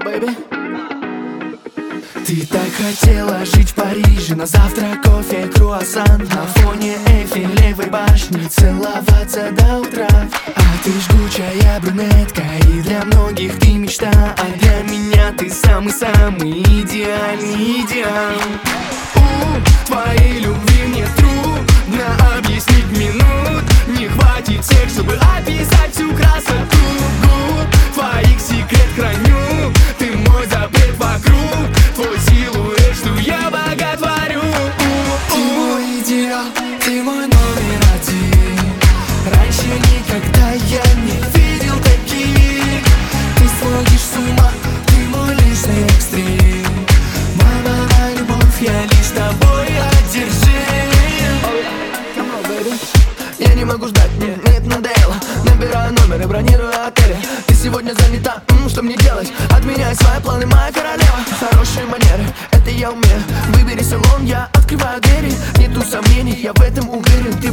baby. Ты так хотела жить в Париже, на завтрак кофе, круассан, на фоне Эйфелевой башни целоваться до утра. А ты жгучая брюнетка, и для многих ты мечта, а для меня ты самый-самый идеальный идеал. Твоей любви мне трудно объяснить минут, не хватит всех, чтобы описать всю красоту. Твоих секрет храню, ты мой запрет вокруг, твой силуэт, что я боготворю. Ты мой идеал, ты мой номер один. Раньше никогда я не видел таких. Ты сводишь с ума, ты мой личный экстрим. Моя любовь, я лишь тобой одержим. Я не могу ждать, нет, надоело. Набираю номер и бронирую отели. Ты сегодня занята, что мне делать? Отменяй свои планы, моя королева. Хорошие манеры, это я умею. Выбери салон, я открываю двери. Нету сомнений, я в этом уверен.